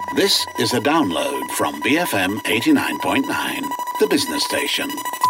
This is a download from BFM 89.9, the business station.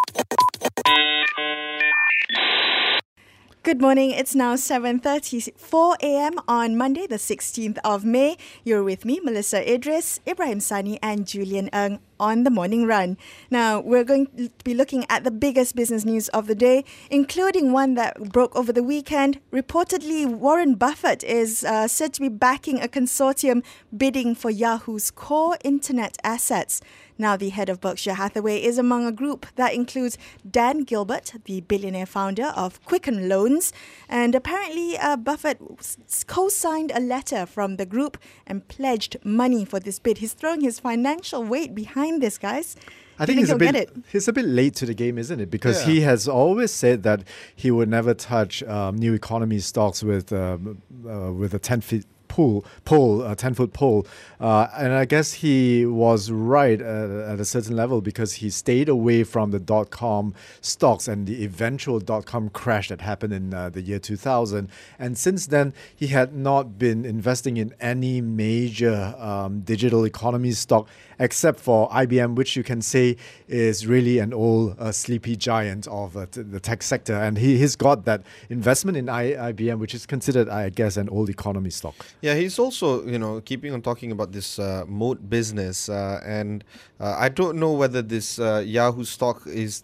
Good morning. It's now 7:34 a.m. on Monday, the 16th of May. You're with me, Melissa Idris, Ibrahim Sani and Julian Ng on The Morning Run. Now, we're going to be looking at the biggest business news of the day, including one that broke over the weekend. Reportedly, Warren Buffett is said to be backing a consortium bidding for Yahoo's core internet assets. Now, the head of Berkshire Hathaway is among a group that includes Dan Gilbert, the billionaire founder of Quicken Loans. And apparently, Buffett co-signed a letter from the group and pledged money for this bid. He's throwing his financial weight behind this, guys. I think he's a bit late to the game, isn't it? Because he has always said that he would never touch new economy stocks with a 10-foot pole. And I guess he was right at a certain level because he stayed away from the dot-com stocks and the eventual dot-com crash that happened in the year 2000. And since then, he had not been investing in any major digital economy stock except for IBM, which you can say is really an old sleepy giant of the tech sector. And he's got that investment in IBM, which is considered, I guess, an old economy stock. Yeah, he's also, keeping on talking about this moat business, and I don't know whether this Yahoo stock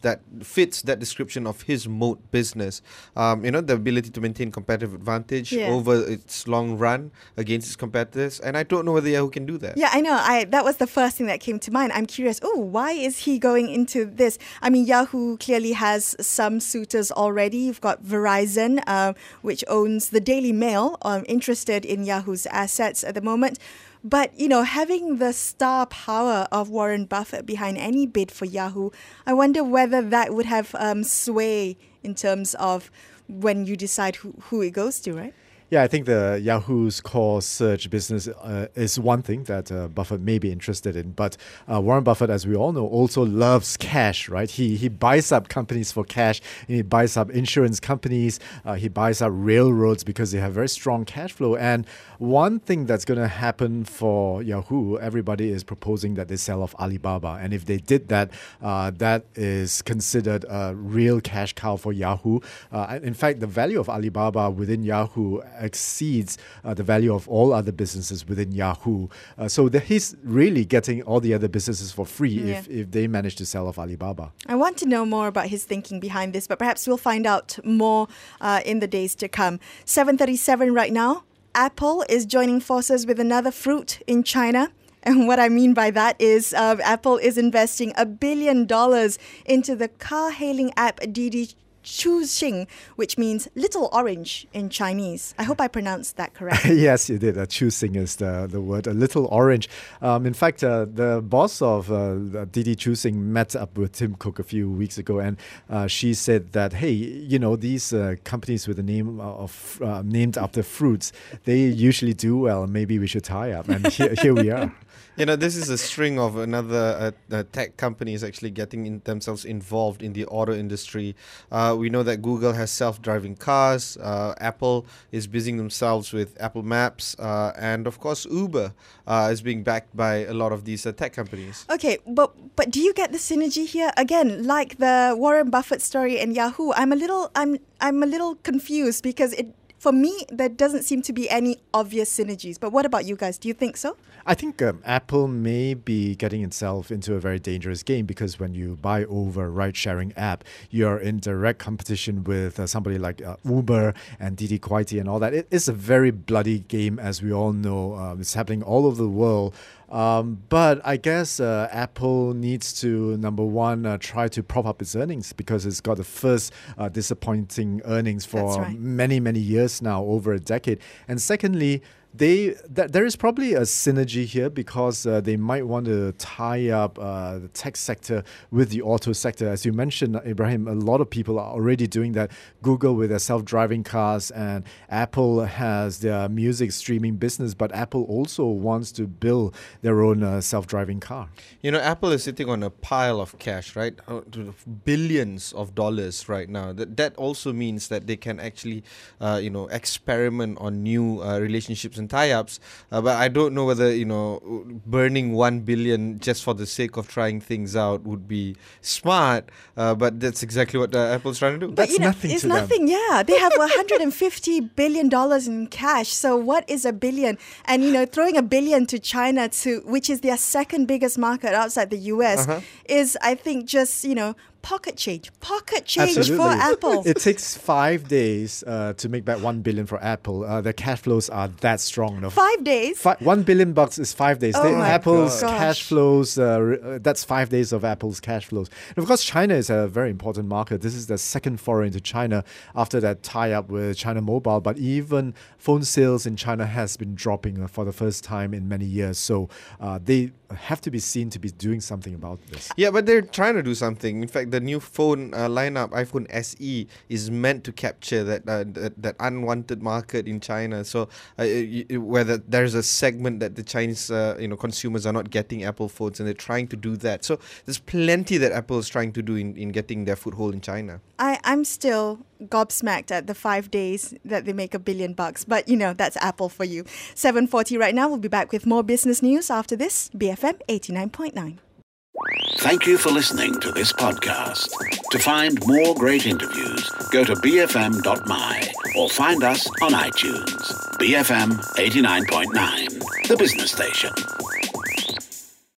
fits that description of his moat business. The ability to maintain competitive advantage over its long run against its competitors, and I don't know whether Yahoo can do that. Yeah, I know. That was the first thing that came to mind. I'm curious. Why is he going into this? I mean, Yahoo clearly has some suitors already. You've got Verizon, which owns the Daily Mail, interested in Yahoo's assets at the moment. But, having the star power of Warren Buffett behind any bid for Yahoo, I wonder whether that would have sway in terms of when you decide who it goes to, right? Yeah, I think the Yahoo's core search business is one thing that Buffett may be interested in. But Warren Buffett, as we all know, also loves cash, right? He buys up companies for cash. He buys up insurance companies. He buys up railroads because they have very strong cash flow. And one thing that's going to happen for Yahoo, everybody is proposing that they sell off Alibaba. And if they did that, that is considered a real cash cow for Yahoo. In fact, the value of Alibaba within Yahoo exceeds the value of all other businesses within Yahoo. So he's really getting all the other businesses for free if they manage to sell off Alibaba. I want to know more about his thinking behind this, but perhaps we'll find out more in the days to come. 7:37 right now. Apple is joining forces with another fruit in China. And what I mean by that is Apple is investing $1 billion into the car-hailing app Didi Chuxing, which means little orange in Chinese. I hope I pronounced that correctly. Yes, you did. Chuxing is the word, a little orange. In fact, the boss of Didi Chuxing met up with Tim Cook a few weeks ago, and she said that, hey, these companies with the name of named after fruits, they usually do well. Maybe we should tie up. And here we are. This is a string of another tech companies actually getting themselves involved in the auto industry. We know that Google has self-driving cars. Apple is busying themselves with Apple Maps. And of course, Uber is being backed by a lot of these tech companies. Okay, but do you get the synergy here? Again, like the Warren Buffett story and Yahoo, I'm a little confused because for me, there doesn't seem to be any obvious synergies. But what about you guys? Do you think so? I think Apple may be getting itself into a very dangerous game because when you buy over ride-sharing app, you're in direct competition with somebody like Uber and Didi Kuaiti and all that. It is a very bloody game, as we all know. It's happening all over the world. But I guess Apple needs to, number one, try to prop up its earnings because it's got the first disappointing earnings for many, many years now, over a decade. And secondly, there is probably a synergy here because they might want to tie up the tech sector with the auto sector. As you mentioned, Ibrahim, a lot of people are already doing that. Google with their self-driving cars, and Apple has their music streaming business, but Apple also wants to build their own self-driving car. Apple is sitting on a pile of cash, right? Billions of dollars right now. That also means that they can actually, experiment on new relationships and tie-ups. But I don't know whether, burning 1 billion just for the sake of trying things out would be smart. But that's exactly what Apple's trying to do. That's nothing it's to them. nothing, yeah. They have $150 billion in cash. So what is a billion? And, throwing a billion to China, which is their second biggest market outside the US, is, I think, just, pocket change Absolutely. for Apple. It takes 5 days to make back 1 billion for Apple. The cash flows are that strong. 5 days? $1 billion is 5 days. Oh my Apple's gosh. cash flows, that's 5 days of Apple's cash flows. And of course, China is a very important market. This is the second foray into China after that tie-up with China Mobile. But even phone sales in China has been dropping for the first time in many years. So they have to be seen to be doing something about this. Yeah, but they're trying to do something. In fact, the new phone lineup, iPhone SE, is meant to capture that unwanted market in China. So whether there's a segment that the Chinese consumers are not getting Apple phones, and they're trying to do that. So there's plenty that Apple is trying to do in getting their foothold in China. I'm still gobsmacked at the 5 days that they make $1 billion. But, that's Apple for you. 7:40 right now. We'll be back with more business news after this. BFM 89.9. Thank you for listening to this podcast. To find more great interviews, go to bfm.my or find us on iTunes. BFM 89.9, the business station.